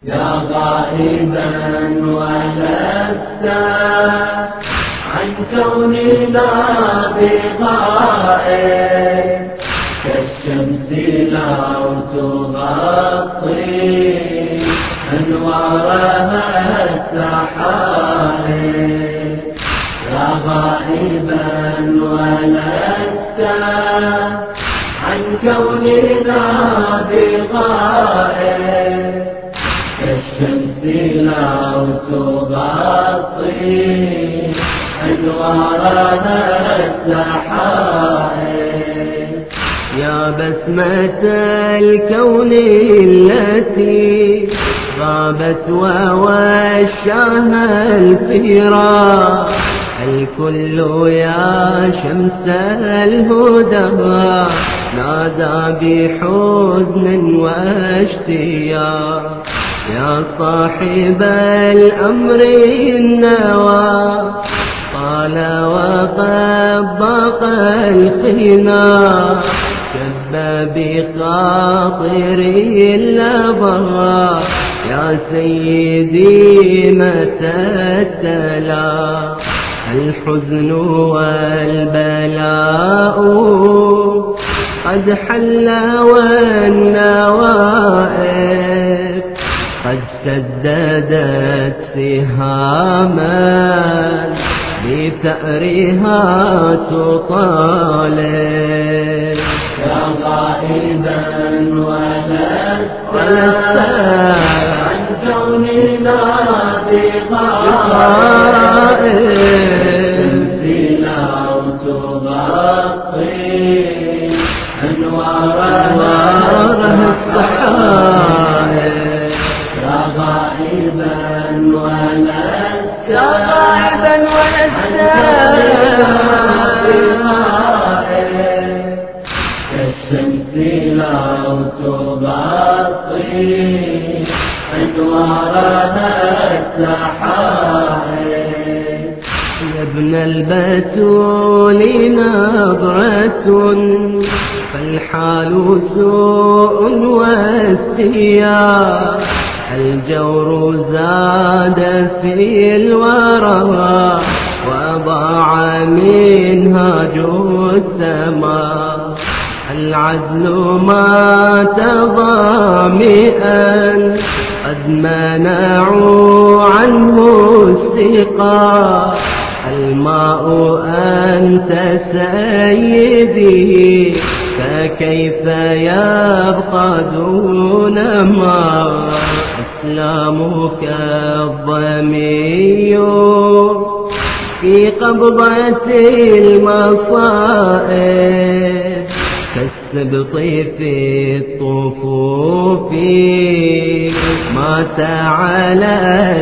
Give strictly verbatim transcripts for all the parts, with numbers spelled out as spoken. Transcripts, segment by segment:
يا غائبا ولست عن كوننا بغائب، كالشمس لو تغطي أنوارها السحائب. يا غائبا ولست عن كوننا بغائب، كالشمس لو تغطي أنوارها السحائب. يا بسمة الكون التي غابت ووشاها الفراق، الكل يا شمس الهدى نادى بحزن واشتياق. يا صاحب الأمر النوى طال وطبق الخناق، شب بخاطري اللظى. يا سيدي متى التلا الحزن والبلاء، قد حل والنوائب قد سددت سهاما بثأرها تطالب. يا غائبا ولست عن كوننا بغائب، لو تغطي أنوارها السحائب. يا غائبا ولست يا غائبا ولست كالشمس لو تغطي أنوارها السحائب. يا ابن البتول نظرة فالحال سوء واستياء، الجور زاد في الورى وضاع منهاج السماء. العدل ما تضامئا قد منعوا عنه السقاء. الماء أنت سيدي فكيف يبقى دون ماء. إسلامك الضمي في قبضة المصائب، كالسبط في الطفوف مات على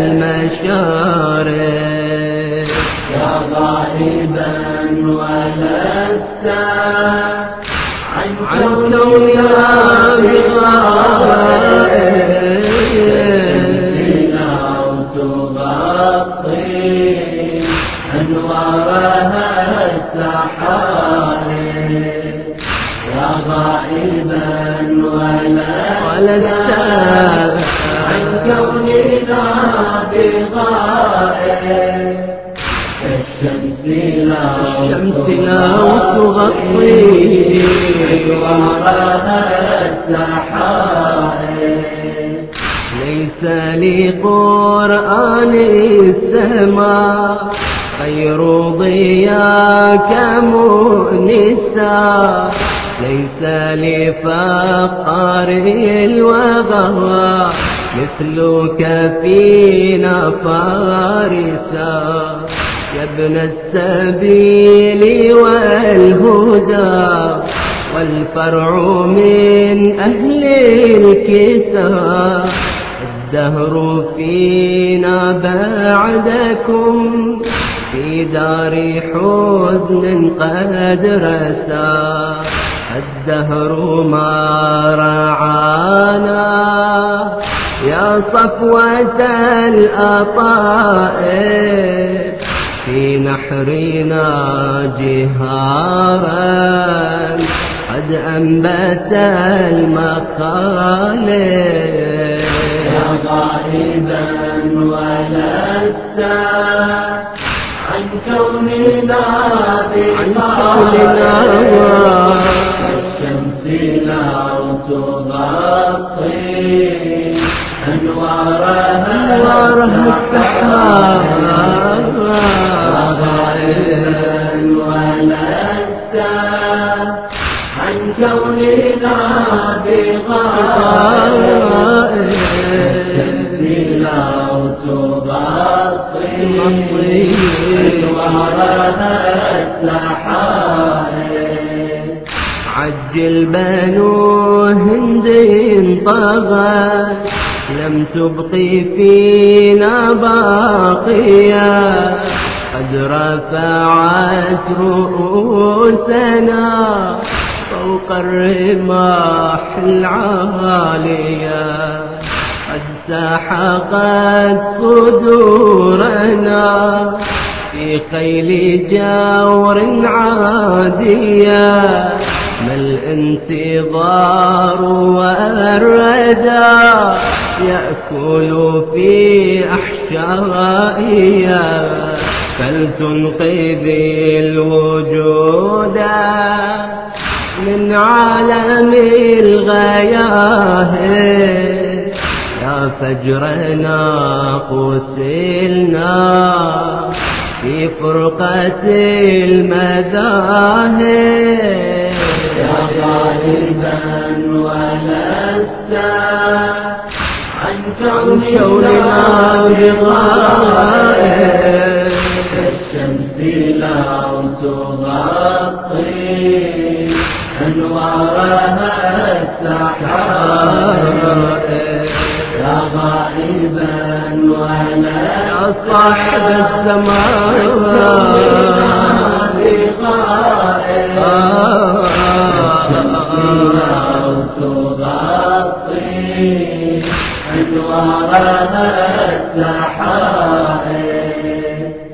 المشارب. يا غائبا ولست عن كوننا بغائب، لو تغطي أنوارها السحائب. يا غائبا ولست عن كوننا بغائب، كالشمس لو تغطي أنوارها السحائب. ليس لقرآن السماء خير ضياك مؤنسا، ليس لفقار الوغى مثلك فينا فارسا. يا ابن السبيل والهدى والفرع من أهل الكتاب، الدهر فينا بعدكم في دار حزن قد رسى. الدهر ما رعانا يا صفوة الأطائب، في نحرنا جهارا قد أنبت المخالب. يا غائبا ولست عن كوننا بغائب كالشمس لو تغطي أنوارها السحاب غائبا ولست عن كوننا بغائب الشمس لو تغطي أنوارها السحاب عجل بنو هند طغت لم تبقي فينا باقيا قد رفعت رؤوسنا فوق الرماح العالية قد سحقت صدورنا في خيل جور عادية ما الانتظار والردى يأكل في أحشائيا فلتنقذ الوجود من عالم الغياهب يا فجرنا قتلنا في فرقة المذاهب يا غالبا ولست عن كوننا بغائب كالشمس لو تغطي أنوارها السحاب يا غائبا ولست صاحب السماء بغائب لو تغطي أنوارها السحاب